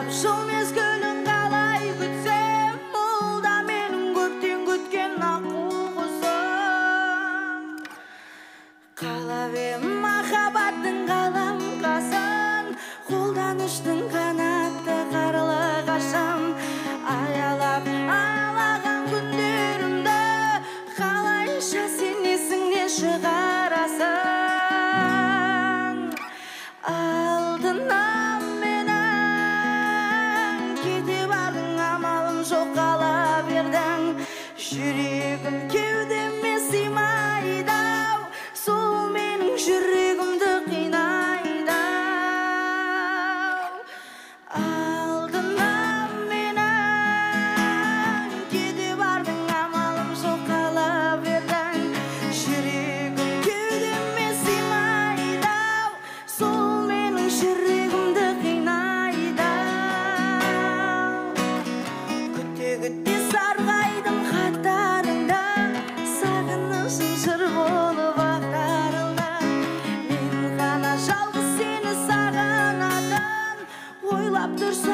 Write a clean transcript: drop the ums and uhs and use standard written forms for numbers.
аялап жыл мезгілін қалай күтсем, ол да менің көптен күткен аққу құсым. Қалап ем махаббаттың қаламқасын, қолданыштың қанатты қарлығашын. Аялап айлаған күндерімді қалайша сен есіңнен шығарасың. Алдынан менің кете бардың, амалым жоқ қала бердің. Жүрегім кеудеме сыймайды-ау, сол менің жүрегімді қинайды-ау. Алдынан менің кете бардың, амалым жоқ қала бердің. Жүрегім кеудеме сыймайды-ау, сол менің жүрегімді қинайды-ау. Күте-күте сарғайдым хаттарыңда, сағынышым жыр болып ақтарылды. Мен ғана жалғыз сені сағынатын, ойлап тұрсам